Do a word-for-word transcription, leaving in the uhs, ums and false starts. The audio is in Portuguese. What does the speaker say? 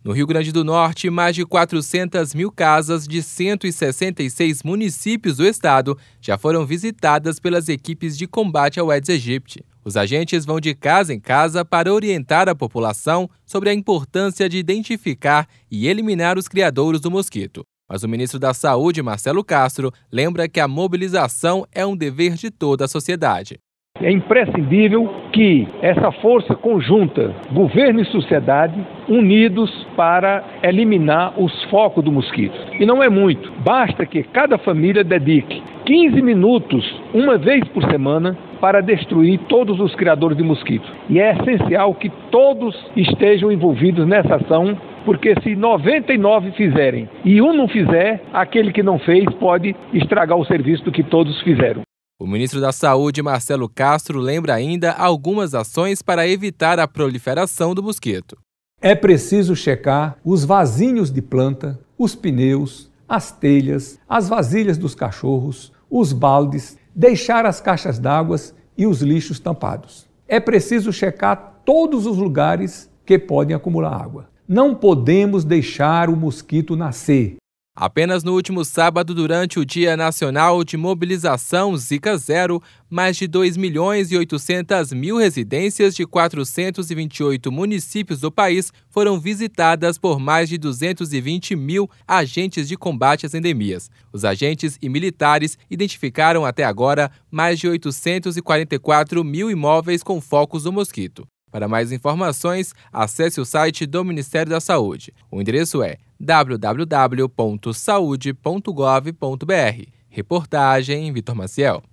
No Rio Grande do Norte, mais de quatrocentas mil casas de cento e sessenta e seis municípios do estado já foram visitadas pelas equipes de combate ao Aedes aegypti. Os agentes vão de casa em casa para orientar a população sobre a importância de identificar e eliminar os criadouros do mosquito. Mas o ministro da Saúde, Marcelo Castro, lembra que a mobilização é um dever de toda a sociedade. É imprescindível que essa força conjunta, governo e sociedade, unidos para eliminar os focos do mosquito. E não é muito, basta que cada família dedique quinze minutos, uma vez por semana, para destruir todos os criadores de mosquito. E é essencial que todos estejam envolvidos nessa ação, porque se noventa e nove fizerem e um não fizer, aquele que não fez pode estragar o serviço do que todos fizeram. O ministro da Saúde, Marcelo Castro, lembra ainda algumas ações para evitar a proliferação do mosquito. É preciso checar os vasinhos de planta, os pneus, as telhas, as vasilhas dos cachorros, os baldes, deixar as caixas d'água e os lixos tampados. É preciso checar todos os lugares que podem acumular água. Não podemos deixar o mosquito nascer. Apenas no último sábado, durante o Dia Nacional de Mobilização Zika Zero, mais de dois milhões e oitocentas mil residências de quatrocentos e vinte e oito municípios do país foram visitadas por mais de duzentos e vinte mil agentes de combate às endemias. Os agentes e militares identificaram até agora mais de oitocentos e quarenta e quatro mil imóveis com focos do mosquito. Para mais informações, acesse o site do Ministério da Saúde. O endereço é w w w ponto saude ponto gov ponto b r. Reportagem Vitor Maciel.